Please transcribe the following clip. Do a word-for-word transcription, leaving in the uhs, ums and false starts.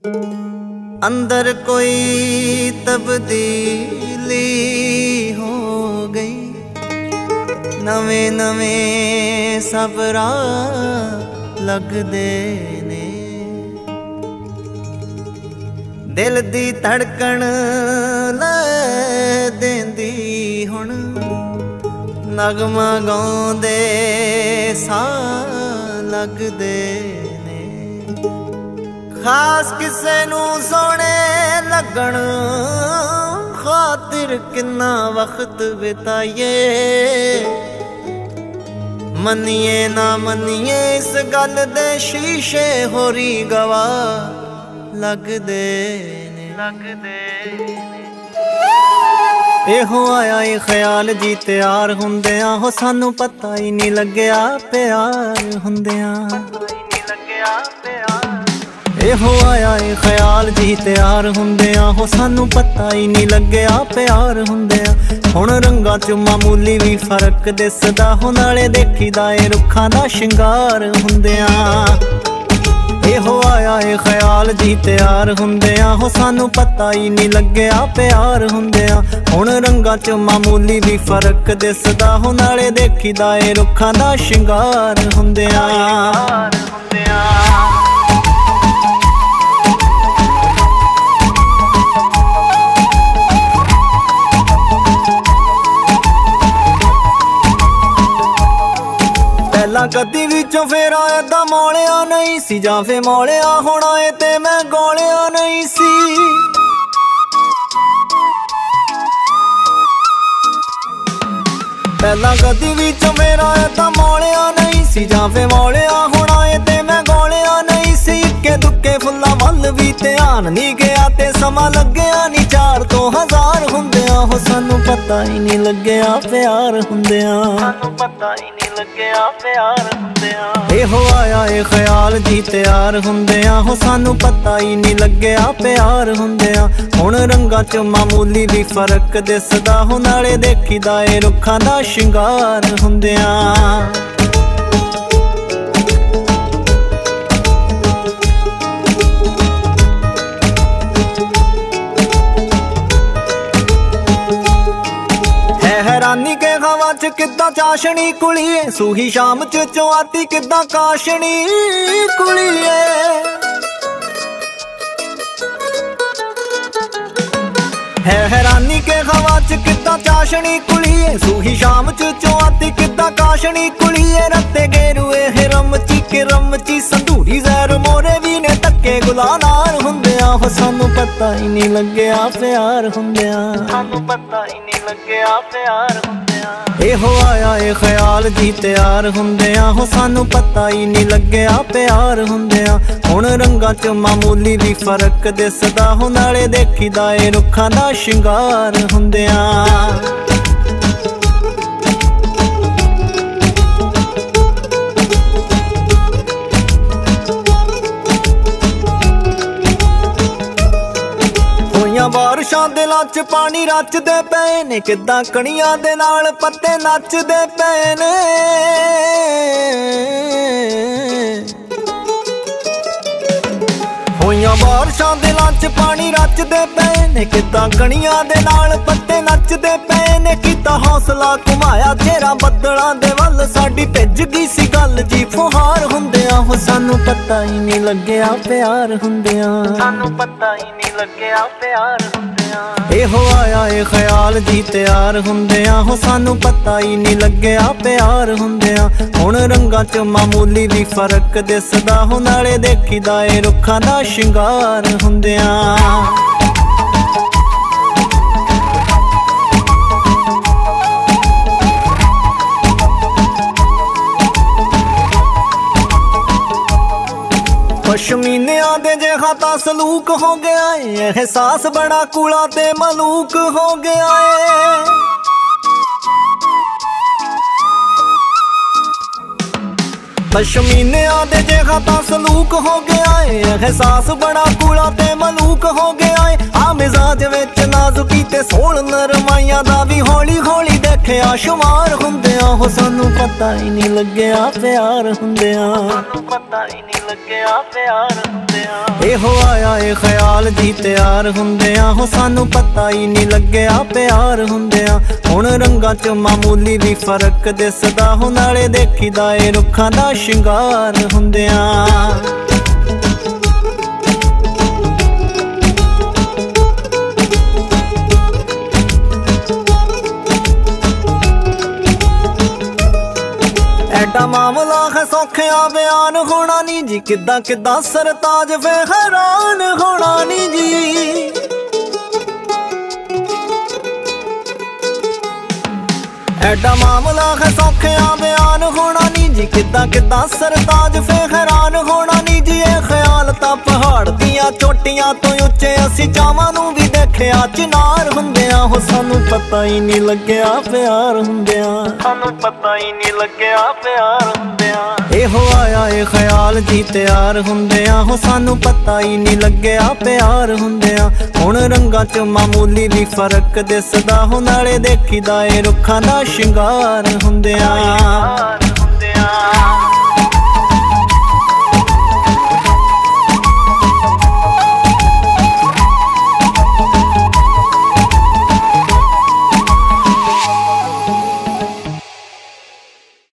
अंदर कोई तब्दीली हो गई, नवे नवे सब राह लगदे ने। दिल दी धड़कन लै देंदी हुण, नगमा गाउंदे साह लगदे ने। खास किसे नू सोने लगन खातिर किन्ना वक्त बिताइए। मनिए ना मनिए इस गल दे शीशे होरी गवाह लगदे ने लगदे ने। एहो आया ए ख्याल जी तैयार हुंदियां हो, सानू पता ही नहीं लग्या प्यार हुंदियां। एहो आया ए ख्याल जी तैयार हुंदियां हो, सानू पता ही नहीं लग्या प्यार हुंदियां। हुण रंगां च मामूली भी फर्क दिसदा हो, नाले देखीदा ए रुखां दा शिंगार हुंदियां। एहो आया ए ख्याल जी तैयार हुंदियां हो, सानू पता ही नहीं लग्या प्यार हुंदियां। हुण रंगां च मामूली भी फर्क दिसदा हो, नाले देखीदा ए रुखां दा शिंगार हुंदियां। पहला कदी विचों फेरा ऐदा मौलिया नहीं सी, जां फे मौलिया होना ए ते मैं गौलिया नहीं सी। पहला कदी विचों फेरा ऐदा मौलिया नहीं सी, जां फे मौलिया होना ए ते मैं गौलिया नहीं सी। इक्के दुक्के फुल्लां वल भी ध्यान नहीं गया ते समा लग्या नहीं चार तो हजार हुंदियां हो, सानू पता ही नहीं लग्या प्यार हुंदियां। सानू पता ही नहीं लग्या प्यार हुंदियां। एहो आया ए ख्याल जी तैयार हुंदियां हो, सानू पता ही नहीं लग्या प्यार हुंदियां। हुण रंगां च मामूली भी फर्क दिसदा हो, नाले देखीदा ए रुखां दा शिंगार हुंदियां। हैरानी के हवा च किद्दां चाशनी कुड़िए, सूही शाम च चौआती किद्दां काशनी कुड़िए। है हैरानी के हवा च किद्दां चाशनी कुड़िए, सूही शाम च चौआती किद्दां काशनी कुड़िए। रत्ते गेरुए हिरम ची किरम ची संधूरी जहर मोरे भी ने तक्के गुलानार हुंदियां हो, सानू पता ही नहीं लग्या प्यार हुंदियां। सानू पता ही नहीं लग्या प्यार हुंदियां। एहो आया ए ख्याल जी तैयार हुंदियां हो, सानू पता ही नहीं लग्या प्यार हुंदियां। हुण रंगां च मामूली भी फर्क दिसदा हो, नाले देखीदा ए रुखां दा शिंगार हुंदियां। बारिशां दिलां च पानी रचदे पए ने, किद्दां कणियां दे नाल पत्ते नचदे पए ने। होइयां बारिशां दिलां च पानी रचदे पए ने, किद्दां कणियां दे नाल पत्ते नचदे पए ने। कीता हौसला घुमाया चेहरा बदलां दे वल, साडी भिज गई सी गल जी फुहार हुंदियां हो, सानू पता ही नहीं लग्या प्यार हुंदियां। सानू पता ही नहीं लग्या प्यार हुंदियां। एहो आया ए ख्याल जी तैयार हुंदियां हो, सानू पता ही नहीं लग्या प्यार हुंदियां। हुण रंगां च मामूली भी फर्क दिसदा हो, नाले देखीदा ए रुखां दा शिंगार हुंदियां। पश्मीनिया दे जेहा ता सलूक हो गया है, एहसास बड़ा कूड़ा ते मलूक हो गया है। पश्मीनिया दे जेहा ता सलूक हो गया है, एहसास बड़ा कूड़ा ते मलूक हो गया है। आ मिजाज विच नाजुकी ते सोल नरमाइयां दा भी हौली हौली देखिया शुमार हुंदियां हो, सानू पता ही नहीं लग्या प्यार हुंदियां। सानू पता ही नहीं लग्या प्यार हुंदियां। ਇਹੋ ਆਇਆ ਏ ਖਿਆਲ ਜੀ ਤਿਆਰ ਹੁੰਦਿਆਂ ਹੋ ਸਾਨੂੰ ਪਤਾ ਹੀ ਨਹੀਂ ਲੱਗਿਆ ਪਿਆਰ ਹੁੰਦਿਆਂ। ਹੁਣ ਰੰਗਾਂ ਚ ਮਾਮੂਲੀ ਵੀ ਫਰਕ ਦਿਸਦਾ ਹੋ ਨਾਲੇ ਦੇਖੀਦਾ ਏ ਰੁੱਖਾਂ ਦਾ ਸ਼ਿੰਗਾਰ ਹੁੰਦਿਆਂ। ਐਡਾ ਮਾਮਲਾ ਹੈ ਸੌਖਿਆ ਬਿਆਨ ਹੋਣਾ ਨੀ ਜੀ, ਕਿੱਦਾਂ ਕਿੱਦਾਂ ਸਰਤਾਜ ਵੇ ਹੈਰਾਨ ਹੋਣਾ ਨੀ ਜੀ। ਐਡਾ ਮਾਮਲਾ ਹੈ ਸੌਖਿਆ ਬਿਆਨ ਹੋਣਾ ਨੀ ਜੀ, ਕਿੱਦਾਂ ਕਿੱਦਾਂ ਸਰਤਾਜ ਵੇ ਹੈਰਾਨ ਹੋਣਾ ਨੀ ਜੀ। ਇਹ ਖਿਆਲ ਤਾਂ ਪਹਾੜ ਦੀਆਂ ਚੋਟੀਆਂ ਤੋਂ ਉੱਚੇ ਅਸੀਂ ਚਾਵਾਂ ਨੂੰ ਵੀ ਦੇਖਿਆ ਚਿਨਾਰ ਹੁੰਦਿਆਂ ਹੋ ਸਾਨੂੰ ਪਤਾ ਹੀ ਨਹੀਂ ਲੱਗਿਆ ਪਿਆਰ ਹੁੰਦਿਆਂ। ਸਾਨੂੰ ਪਤਾ ਹੀ ਨਹੀਂ ਲੱਗਿਆ ਪਿਆਰ ਹੁੰਦਿਆਂ। ਇਹੋ ਆਇਆ ਏ ਖਿਆਲ ਜੀ ਤਿਆਰ ਹੁੰਦਿਆਂ ਹੋ ਸਾਨੂੰ ਪਤਾ ਹੀ ਨਹੀਂ ਲੱਗਿਆ ਪਿਆਰ ਹੁੰਦਿਆਂ। ਹੁਣ ਰੰਗਾਂ ਚ ਮਾਮੂਲੀ ਵੀ ਫਰਕ ਦਿਸਦਾ ਹੋ ਨਾਲੇ ਦੇਖੀਦਾ ਏ ਰੁੱਖਾਂ ਦਾ ਸ਼ਿੰਗਾਰ ਹੁੰਦਿਆਂ।